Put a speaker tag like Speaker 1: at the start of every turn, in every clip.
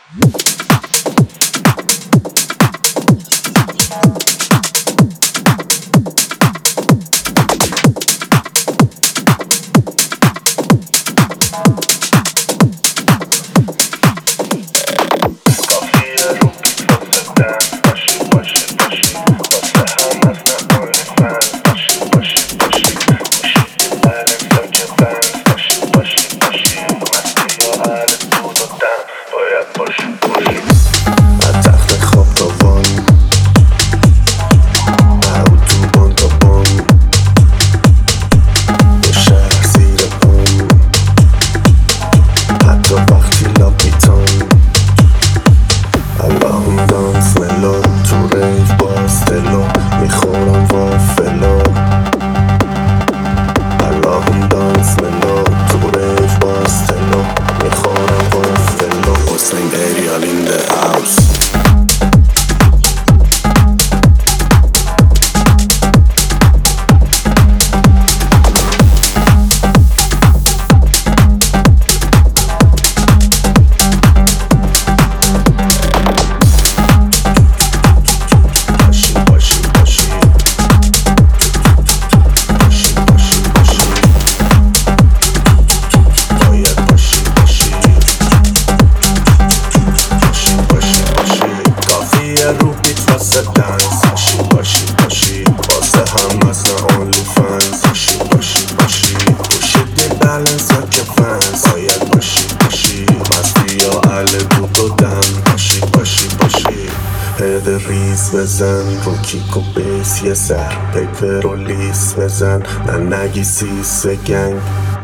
Speaker 1: ریز بزن رو کیک و بیس یه سر پیپر و لیس بزن نگی سیس گنگ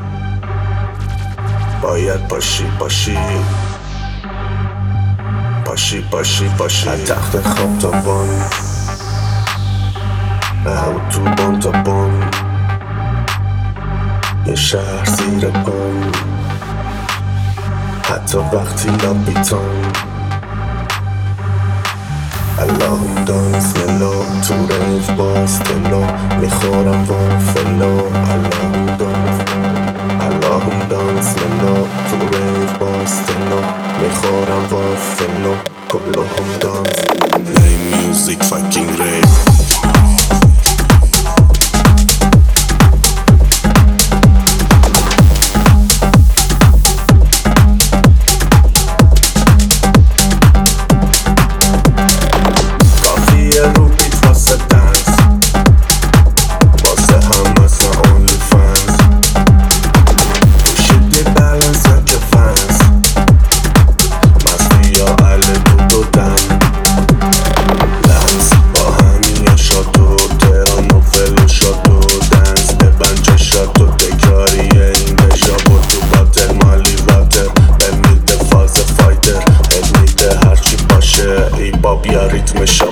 Speaker 1: باید باشی تخت خواب تا بان تو بان تا بان یه شهر زیر پام حتی وقتی لابیتان اللهم دانس ملو تو ریف باز دلو میخورم وافلو اللهم دانس ملو تو ریف باز دلو میخورم وافلو کلهم دانس play music fucking rave ای باب یا ریتم